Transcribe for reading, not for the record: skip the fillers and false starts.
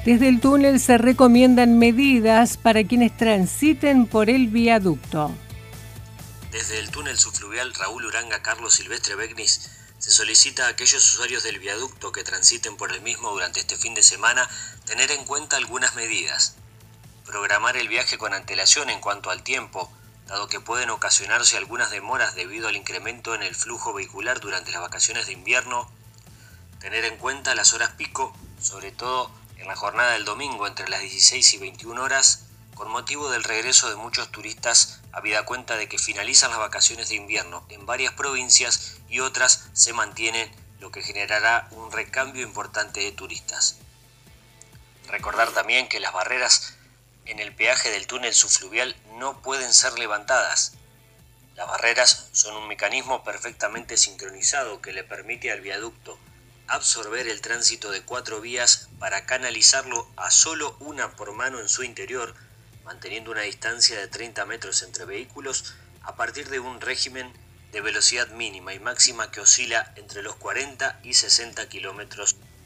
Desde el túnel se recomiendan medidas para quienes transiten por el viaducto. Desde el túnel subfluvial Raúl Uranga Carlos Silvestre Begnis se solicita a aquellos usuarios del viaducto que transiten por el mismo durante este fin de semana tener en cuenta algunas medidas. Programar el viaje con antelación en cuanto al tiempo, dado que pueden ocasionarse algunas demoras debido al incremento en el flujo vehicular durante las vacaciones de invierno. Tener en cuenta las horas pico, sobre todo en la jornada del domingo entre las 16 y 21 horas, con motivo del regreso de muchos turistas, habida cuenta de que finalizan las vacaciones de invierno en varias provincias y otras se mantienen, lo que generará un recambio importante de turistas. Recordar también que las barreras en el peaje del túnel subfluvial no pueden ser levantadas. Las barreras son un mecanismo perfectamente sincronizado que le permite al viaducto absorber el tránsito de 4 vías para canalizarlo a solo una por mano en su interior, manteniendo una distancia de 30 metros entre vehículos a partir de un régimen de velocidad mínima y máxima que oscila entre los 40 y 60 kilómetros